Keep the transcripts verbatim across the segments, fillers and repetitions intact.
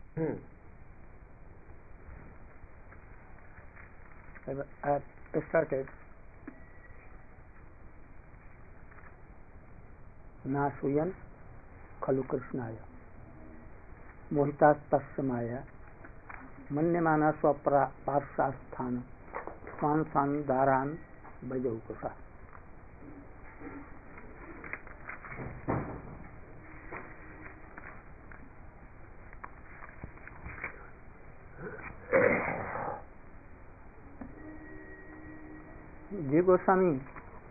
Hmm. I have started नासूयन खलु कृष्णाय मोहितास्तस्य माया मन्यमाना स्वपार्श्वस्थान स्वान स्वान दारान भजौकुसा. Ji Goswami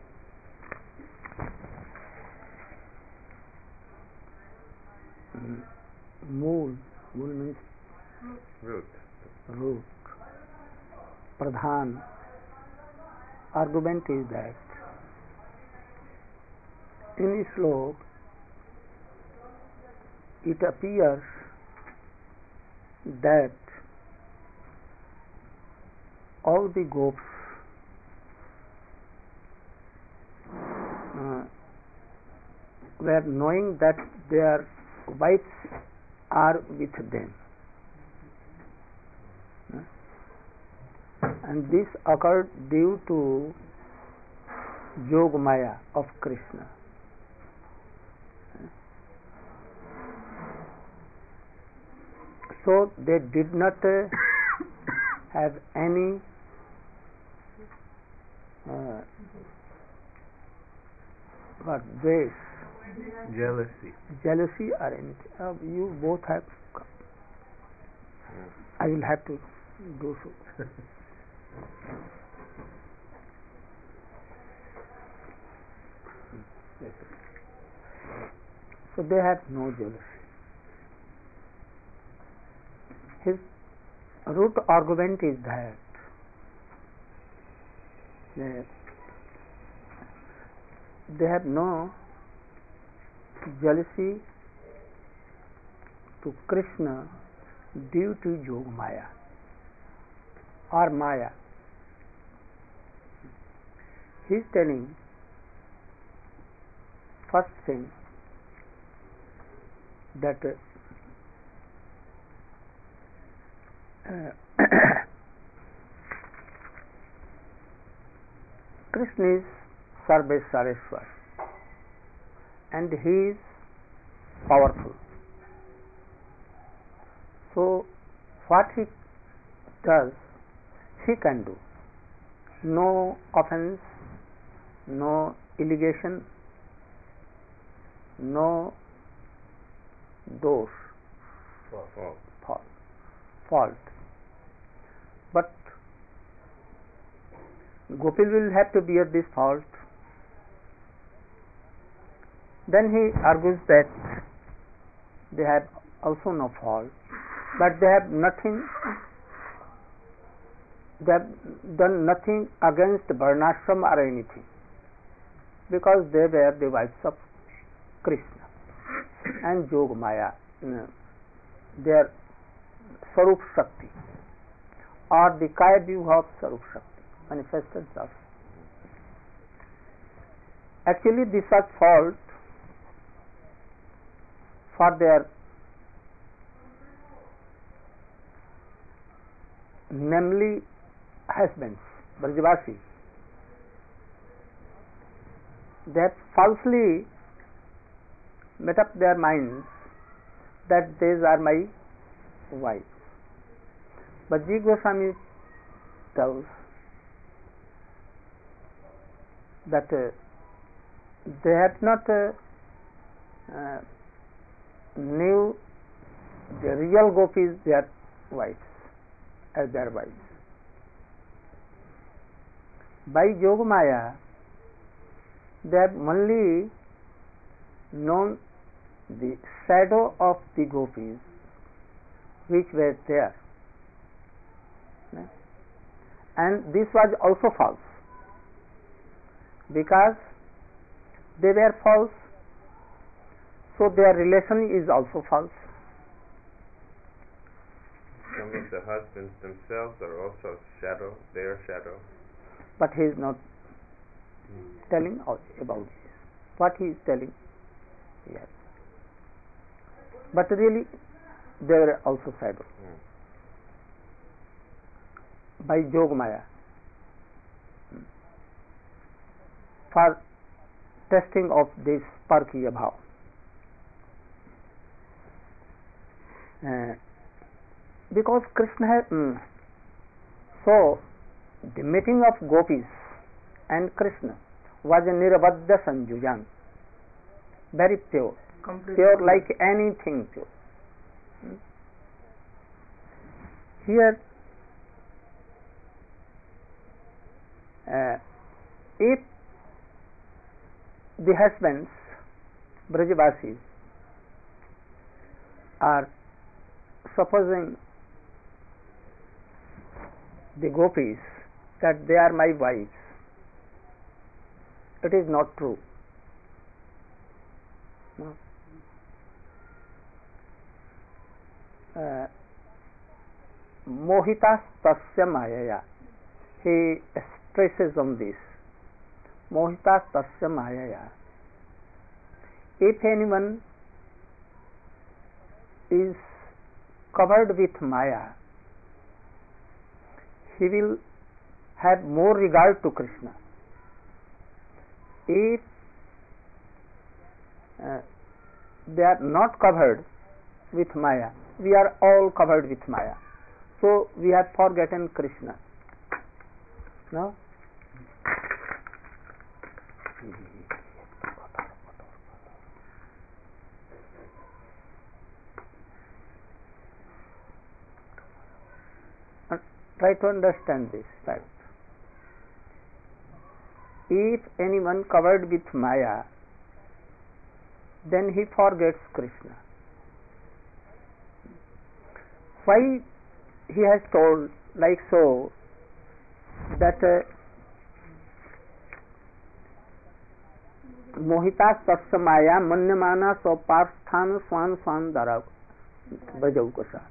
मूल मूल means root root pradhan argument is that in this slok it appears that all the gops uh, were knowing that their wives are with them, and this occurred due to Yog Maya of Krishna. So they did not uh, have any uh, what this jealousy jealousy or anything. Uh, you both have come. Mm. I will have to do so. So they have no jealousy. His root argument is that they, they have no jealousy to Krishna due to Yog Maya or Maya. He is telling first thing that uh, Krishna is Sarvesvareshwar and he is powerful. So what he does, he can do. No offense, no allegation, no dosh, fault. fault. fault. But Gopil will have to bear this fault. Then he argues that they have also no fault, but they have nothing, they have done nothing against Varnashram or anything, because they were the wives of Krishna and Yog Maya, their Sarup Shakti or the Kaya Vyuha of Sarup Shakti, manifested thus. Actually this was fault for their namely husbands, Brajavasi. They have falsely made up their minds that these are my wives. But Ji Goswami tells that uh, they have not uh, uh, knew the real gopis their wives as their wives. By Yog Maya they have only known the shadow of the gopis which were there, and this was also false because they were false, so their relation is also false. Some of the husbands themselves are also shadow, their shadow. But he is not mm. telling about this. What he is telling, yes. But really, they were also shadow. Hmm. By Jog Maya. For testing of this Parkiya Bhav. Uh, because Krishna has, mm, so the meeting of gopis and Krishna was a nirabadya sanjujan, very pure, Completely pure like anything pure. Hmm? Here, uh, if the husbands, Brajavasis, are supposing the gopis that they are my wives, it is not true. No. Uh, Mohita tasya mayaya. He stresses on this. Mohita tasya mayaya. If anyone is covered with Maya, he will have more regard to Krishna. If uh, they are not covered with Maya, we are all covered with Maya, so we have forgotten Krishna. No? Try to understand this fact. If anyone covered with Maya, then he forgets Krishna. Why he has told like so that uh, Mohita Satsa Maya Manyamana Soparsthan Swan Swan Dara Bajaukosa.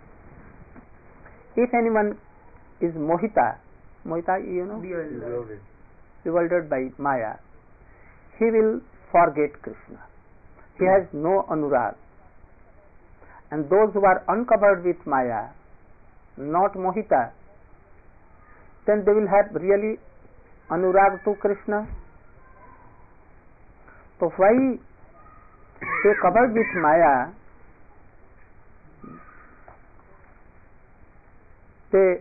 If anyone is Mohita, Mohita, you know, bewildered. bewildered by Maya, he will forget Krishna. He has no anurag. And those who are uncovered with Maya, not Mohita, then they will have really anurag to Krishna. So why they covered with Maya, they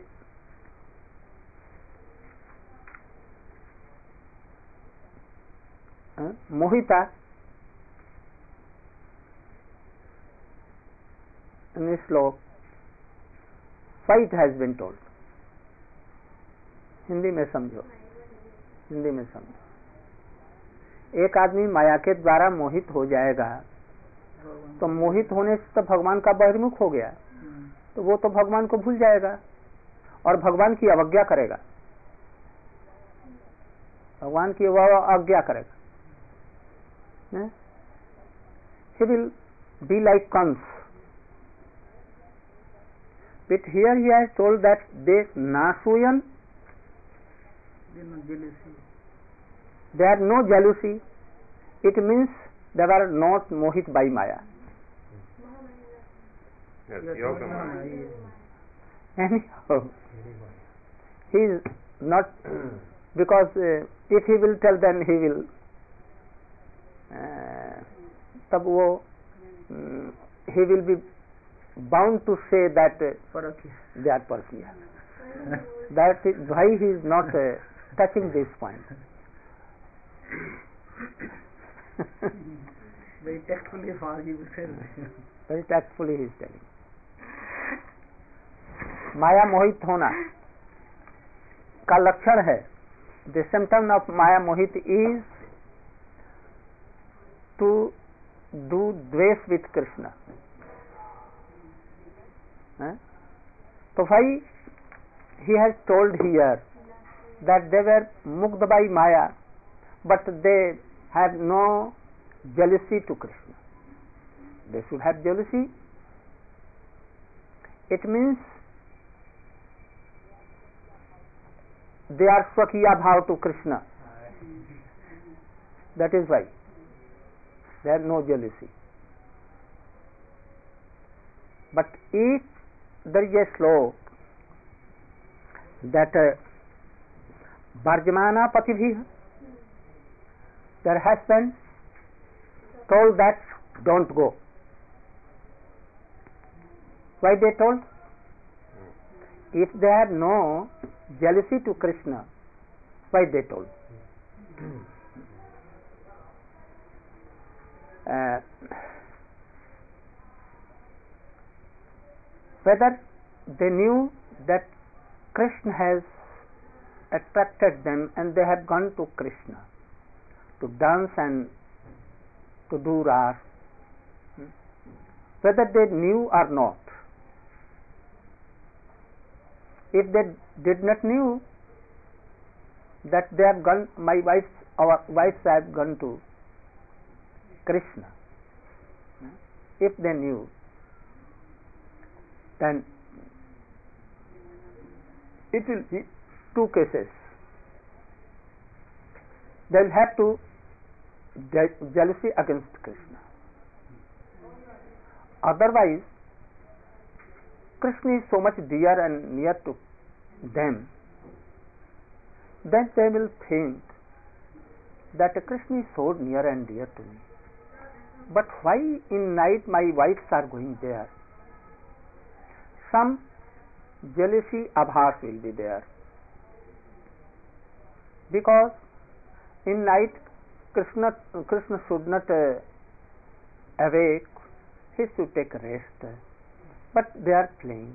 uh, Mohita in this slok, why it has been told? Hindi में समझो, हिंदी में समझो। एक आदमी माया के द्वारा मोहित हो जाएगा तो मोहित होने से तो भगवान का बहिर्मुख हो गया, तो वो तो भगवान को भूल जाएगा और भगवान की अवज्ञा करेगा, भगवान की वह अवज्ञा करेगा। He will be like Kans. But here he has told that they nasuyan, they are no jealousy. It means they are not mohit by Maya. Yes, yoga Maya. Anyhow, he is not, because uh, if he will tell, then he will uh, tab wo, um, he will be bound to say that uh, they are Parkiya. That is why he is not uh, touching this point. Very tactfully for he will say. Very tactfully he is telling. माया मोहित होना का लक्षण है, the symptom of Maya Mohit is to do dvesh with Krishna. Eh? So why he has told here that they were mukta by Maya, but they had no jealousy to Krishna. They should have jealousy. It means they are swakiya bhav to Krishna. That is why they have no jealousy. But if there is a slok that uh, Varjamana Patibhi, their husband told that don't go. Why they told? If they had no jealousy to Krishna, why they told? Uh, whether they knew that Krishna has attracted them and they have gone to Krishna to dance and to do ras, whether they knew or not. If they did not knew that they have gone, my wives, our wives have gone to Krishna, if they knew, then it will be two cases. They will have to je- jealousy against Krishna. Otherwise, Krishna is so much dear and near to them that they will think that Krishna is so near and dear to me. But why in night my wives are going there? Some jealousy abhas will be there. Because in night Krishna, Krishna should not uh, awake, he should take rest. But they are playing.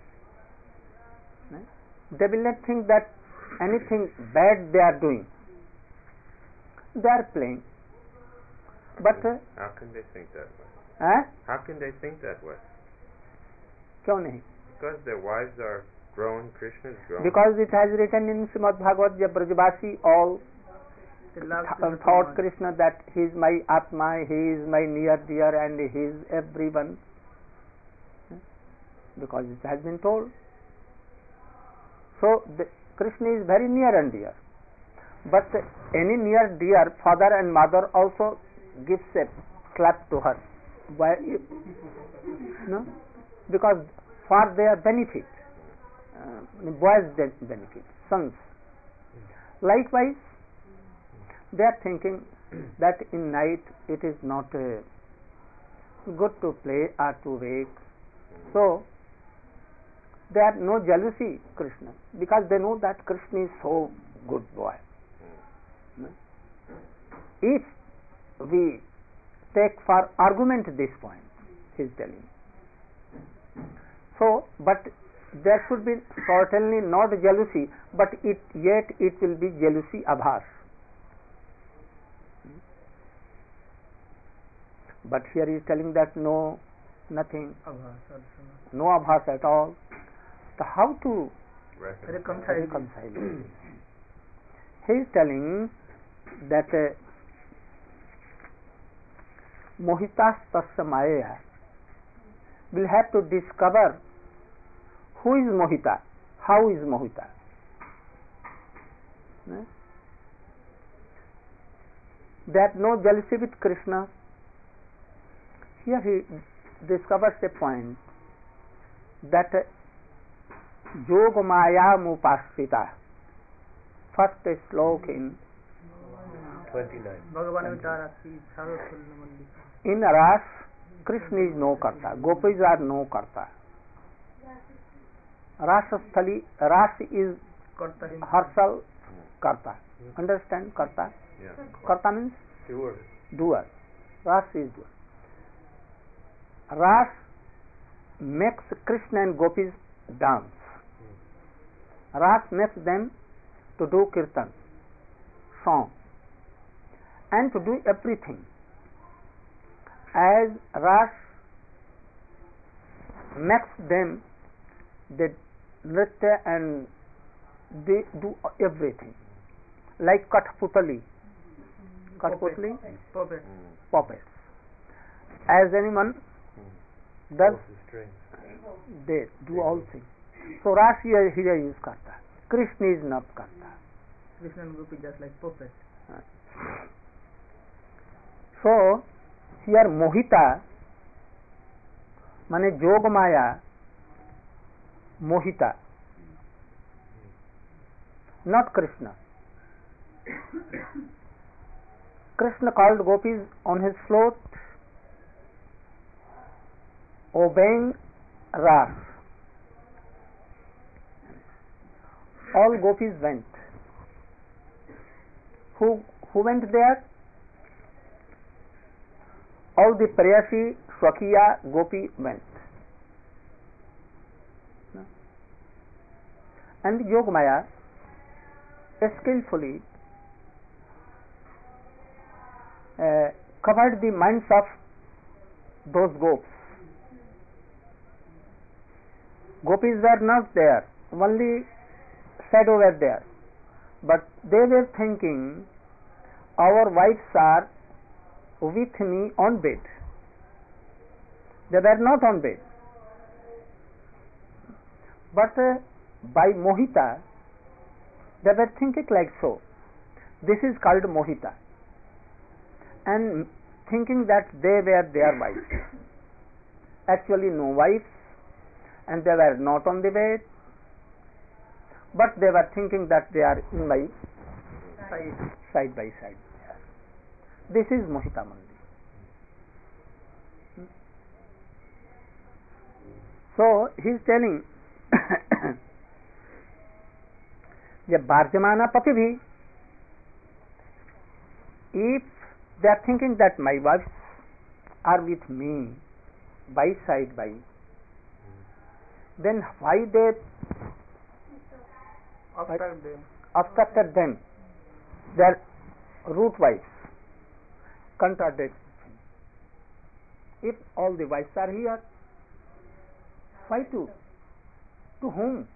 They will not think that anything bad they are doing. They are playing. But uh, how can they think that way? eh? How can they think that way? क्यों नहीं? Because their wives are grown, Krishna is grown. Because it has written in Srimad Bhagavad, the Brajavasi all They love th- Krishna so thought much. Krishna that he is my Atma, he is my near dear and he is everyone. Because it has been told. So the, Krishna is very near and dear. But any near dear, father and mother also gives a slap to her. Why? No? Because for their benefit, uh, boys' benefit, sons. Likewise, they are thinking that in night it is not uh, good to play or to wake. So, they have no jealousy Krishna because they know that Krishna is so good boy. If we take for argument this point, he is telling. So, but there should be certainly not jealousy, but it yet it will be jealousy abhas. But here he is telling that no, nothing, Abhas also. no abhas at all. So how to Reconcile. reconcile it? He is telling that uh, Mohitas Tasya Maya will have to discover who is Mohita, how is Mohita. Eh? They have no jealousy with Krishna. Here he discovers a point that uh, Yoga Maya Mupasvita, first slok in twenty-nine. Bhagavan Vitara ki Saraswati Mallika. in Ras, Krishna is no karta, gopis are no karta. Rasasthali, Ras is Karta him. Harsal karta. Understand karta? Yeah. Karta means Doer. doer. Ras is doer. Ras makes Krishna and gopis dance. Ras makes them to do kirtan, song, and to do everything. As Ras makes them, they nritya and they do everything. Like Kathputali. Kathputali, Puppet. puppets. As anyone does, they do all things. So Ras here, here is karta. Krishna is not karta. Krishna and Gopi just like puppet. So here Mohita माने जोग माया मोहिता, not Krishna. Krishna called gopis on his float, obeying ras. All gopis went. Who who went there? All the Prayasi, Swakiya, Gopi went. And Yogamaya skillfully uh, covered the minds of those gopis. Gopis were not there, only shadow were there. But they were thinking, our wives are with me on bed. They were not on bed. But uh, by mohita, they were thinking like so. This is called mohita. And thinking that they were their wives. Actually no wives, and they were not on the bed, but they were thinking that they are in my side, side by side. This is mohita mandi. So he is telling ये बार्जमाना पति भी, if they are thinking that my wives are with me by side by, then why they obstruct them, obstructed them, their root wives, contradict. If all the wives are here, why to? To whom?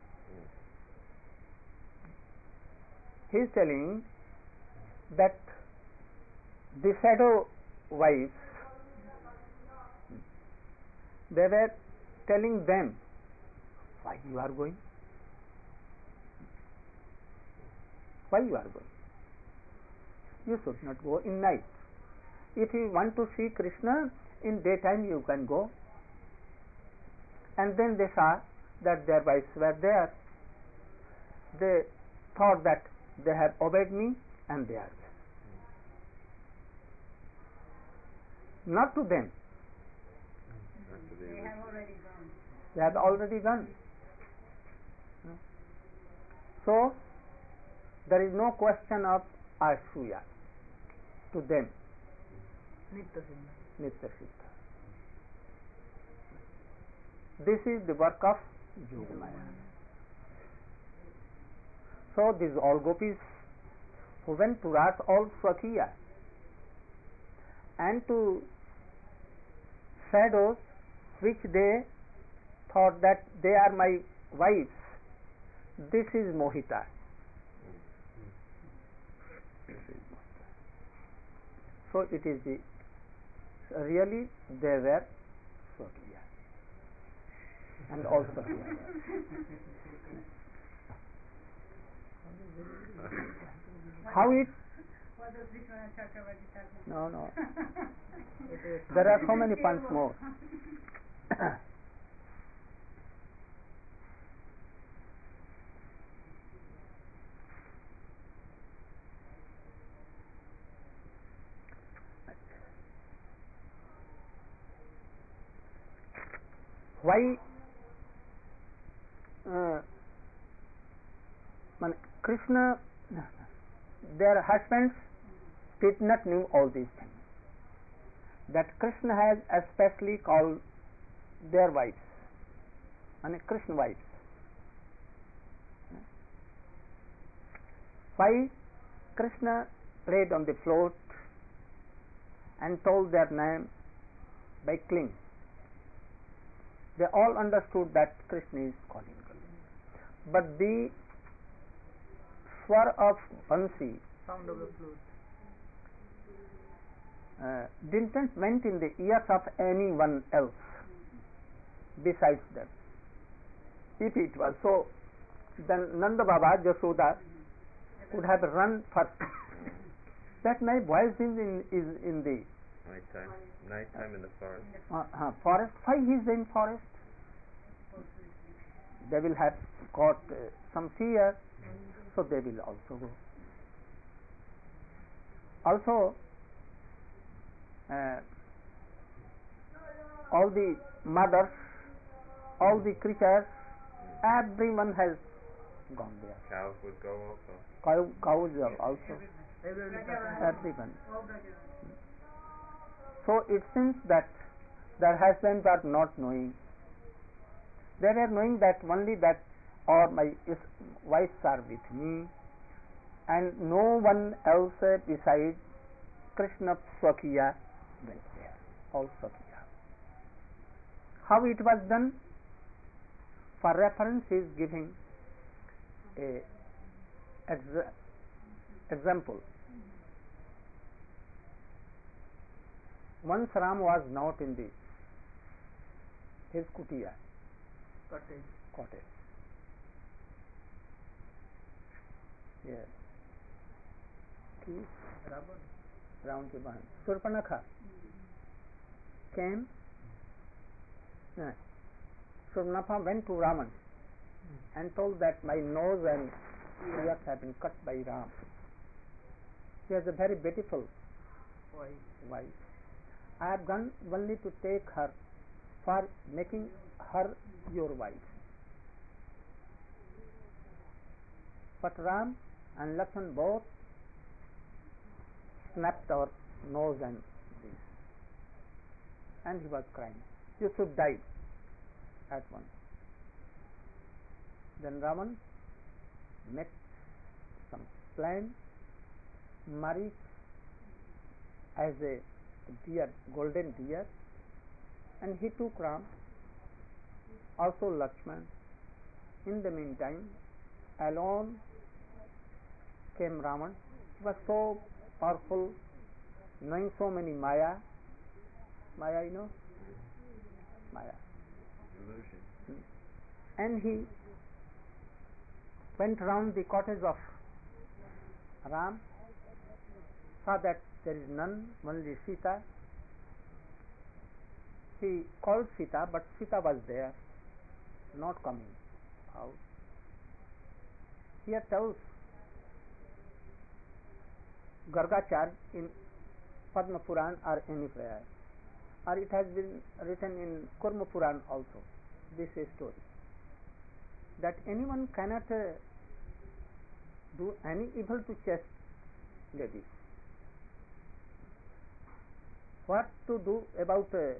He is telling that the shadow wives, they were telling them, why you are going? Why you are going? You should not go in night. If you want to see Krishna, in daytime you can go. And then they saw that their wives were there. They thought that they have obeyed me, and they are. Not to them. They have already gone. They have already gone. So there is no question of asuya to them. Nitya Siddha. Nitya Siddha. This is the work of Yogamaya. So these all gopis who went to Ras, all Swakiya, and to shadows which they thought that they are my wives, this is mohita. So it is the really they were Swakiya and all Swakiya. How it? What does Vishwanath Chakravarti tell me? No, no. It is There are so many puns more. Why uh, man, Krishna, their husbands did not know all these things. That Krishna has especially called their wives, and Krishna wives. Why Krishna played on the float and told their name by cling. They all understood that Krishna is calling. But the swar of Bansi sound of the flute. uh, didn't went in the ears of anyone else besides them. If it was so, then Nanda Baba, Jashoda would have run first. That my voice is in, is in the Night time. Night time in the forest. Uh, uh, forest. Why he is in forest? They will have got uh, some fear, so they will also go. Also, uh, all the mothers, all the creatures, everyone has gone there. Cows would go also. Cow, cows are also, Everyone. everyone. So it seems that their husbands are not knowing. They were knowing that only that or my wives are with me, and no one else besides Krishna Swakiya went there. All Swakiya. How it was done? For reference, he is giving a exa- example. Once Ram was not in the his kutia, Cottage. cottage. Yes. Ki Ravan. Ram ke bahan. Surpanakha came. No. Surpanakha went to Raman and told that my nose and ears have been cut by Ram. She has a very beautiful Why? wife. I have gone only to take her for making her your wife. But Ram and Lakshman both snapped our nose and this, and he was crying. You should die at once. Then Raman met some plan, married as a deer, golden deer, and he took Ram, also Lakshman. In the meantime, alone came Raman. He was so powerful, knowing so many Maya. Maya, you know? Maya. Illusion. And he went round the cottage of Ram, saw that there is none, only Sita. He called Sita, but Sita was there, not coming out. Here tells Gargacharya in Padma Puran or any prayer, or it has been written in Kurma Puran also, this is story, that anyone cannot uh, do any evil to chaste ladies. What to do about uh,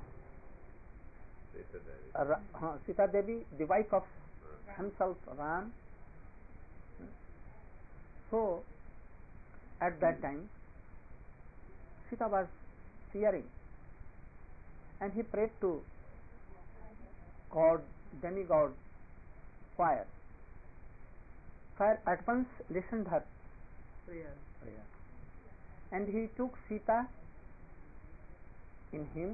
Sita Devi. uh, Ra- uh, Sita Devi, the wife of himself Ram? So, at that time, Sita was fearing, and he prayed to God, demigod, fire. Fire at once listened her Prayer. prayer, and he took Sita in him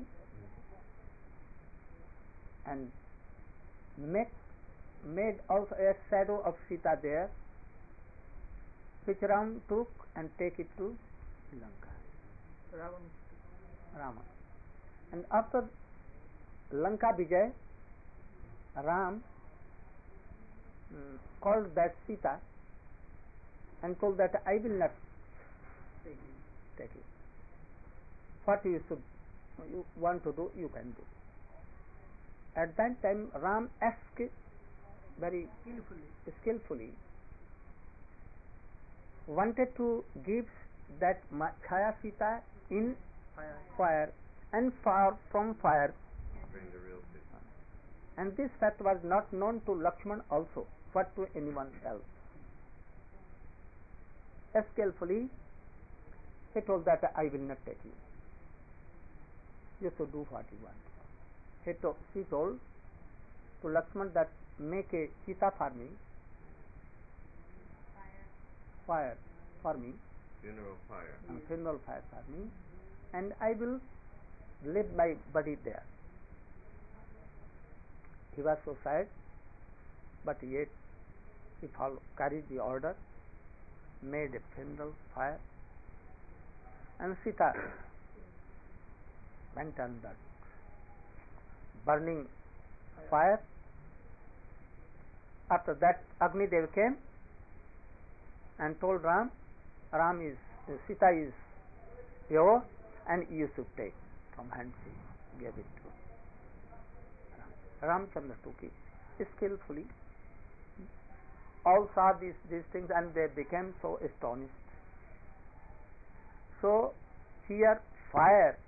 and make, made also a shadow of Sita there, which Ram took and take it to Lanka, Ravan. Rama. And after Lanka Vijay, Ram mm, called that Sita and told that I will not Take it. take it. What you should you want to do, you can do. At that time, Ram asked very Skillfully. skillfully, wanted to give that Ma- Chaya Sita in Fire. fire and far from fire, Bring the real Sita. and this fact was not known to Lakshman also, but to anyone else. Skillfully, he told that I will not take you. You should do what you want. He to- she told to Lakshman that make a Sita for me, fire for me, Funeral fire. uh, funeral fire for me, and I will leave my body there. He was so sad, but yet he followed, carried the order, made a funeral fire, and Sita went on that burning fire. After that, Agni Dev came and told Ram, Ram is, Sita is yours and you should take from hands. He gave it to Ram. Ramchandra took it skillfully. All saw these, these things and they became so astonished. So here fire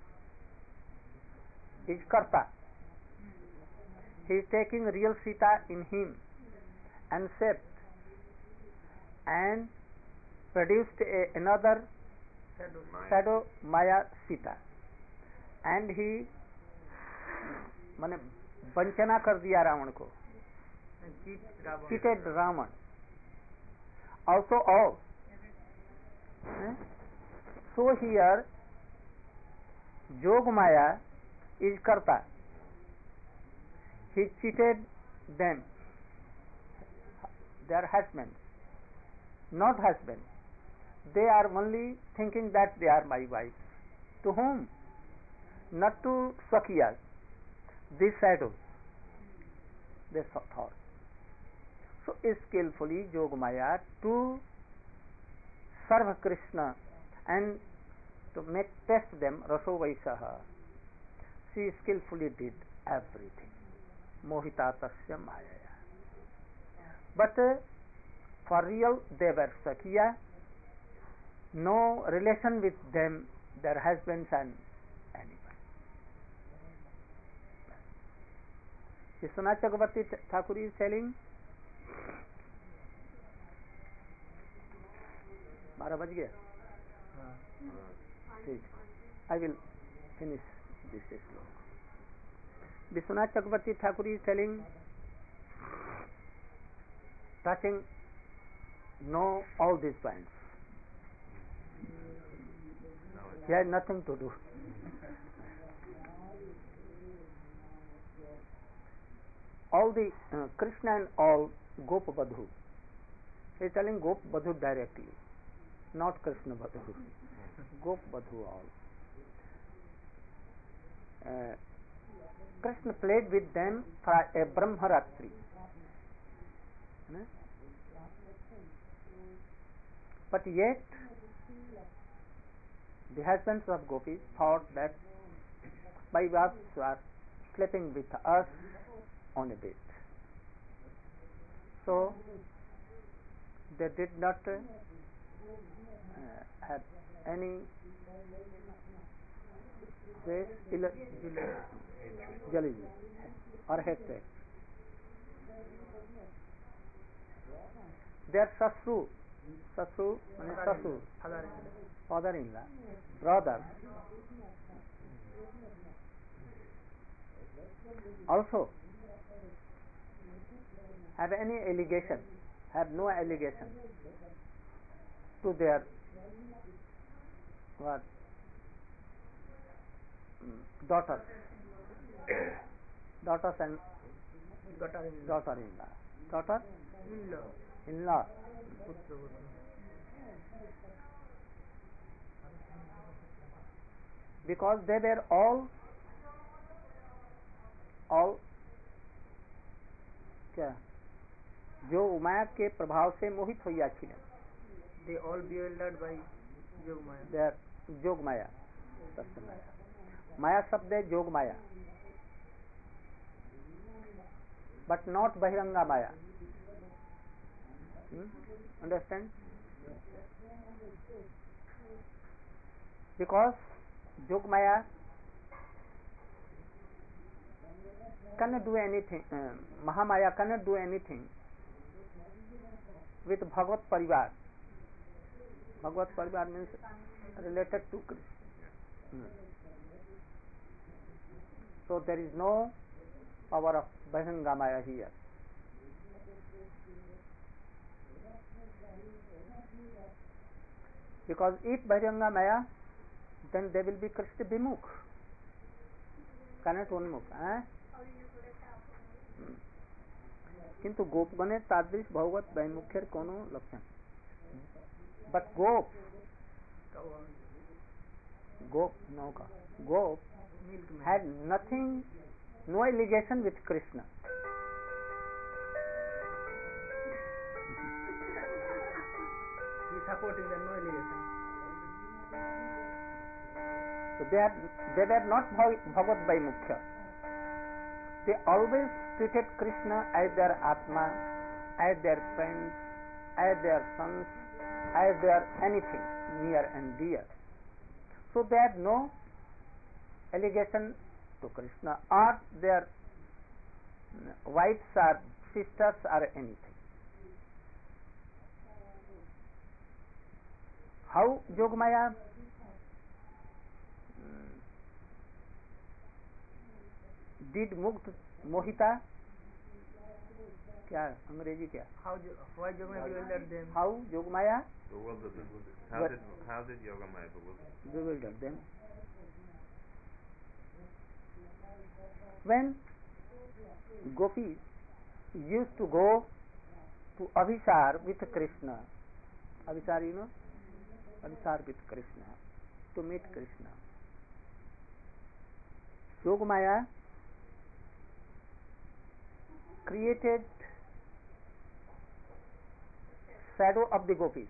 is Karta. He is taking real Sita in him and shaped and produced a, another shadow. Maya. shadow Maya Sita, and he माने वंचना कर दिया रावण को, And cheat Ravan. cheated Ravan. Also all. Eh? So here Jog Maya is Karta. He cheated them. They are husbands, not husbands. They are only thinking that they are my wives. To whom? Not to Sakhiyas. These shadows. They thought. So skillfully Yogamaya to serve Krishna and to make test them, Raso Vaisaha. She skillfully did everything. Mohita Tasya Mayaya. But uh, for real they were Sakhiya, no relation with them, their husbands and anyone. Vishwanath Chakravarti Thakur is telling, बारह बज गया, ठीक, I will finish this slok. Vishwanath Chakravarti Thakur is telling, touching know all these points. He had nothing to do. All the uh, Krishna and all Gop Badhu. He is telling Gop Badhu directly, not Krishna Badhu. Gop Badhu all. Uh, Krishna played with them for a Brahmaratri. Hmm? But yet, the husbands of gopis thought that my wives are sleeping with us on a bed. So, they did not uh, have any jealousy or hatred. Their Sasru, Sasru, Sasru, father-in-law, brother, also have any allegation, have no allegation to their what daughters, daughters and daughter-in-law, daughter in-law. Because they were all all क्या जो उमाया के प्रभाव से मोहित होइयाछिलेन. They all bewildered by Yogamaya. They are जोग माया, सत्य माया. माया शब्द है जोग माया, but not बहिरंगा Maya. Hmm? Understand? Because Jog Maya cannot do anything, uh, Mahamaya cannot do anything with Bhagavat Parivar. Bhagavat Parivar means related to Krishna. Hmm. So there is no power of Bahiranga Maya here. Because if Bahiranga Maya, then they will be Krishna Bimukh, cannot Unmukh. Eh? किंतु गोपगणे तादृश भगवत वैमुख्यर कोनो लक्षण. But gop, gop, no ka, gop milkman. had nothing, no allegation with Krishna. He is supporting the no allegation. So they are they were not Bhag- Bhagavad Vaimukya. They always treated Krishna as their Atma, as their friends, as their sons, as their anything near and dear. So they had no allegation to Krishna or their wives or sisters or anything. How Yogamaya mm, did Mukt Mohita? क्या अंग्रेजी क्या? How Jo- why Yogamaya bewildered them? How Yogamaya Bewildered them. How What? did how did Yogamaya bewilder them? bewildered them? When gopis used to go to Abhisar with Krishna, Abhisar, you know, Abhisar with Krishna, to meet Krishna. Yogamaya created shadow of the gopis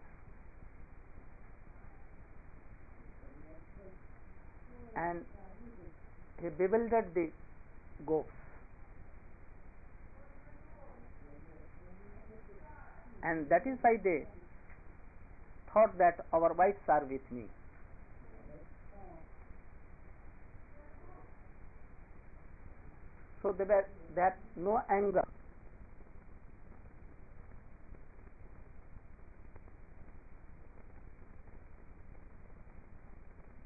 and he bewildered the gops, and that is why they thought that our wives are with me. So they were, they had no anger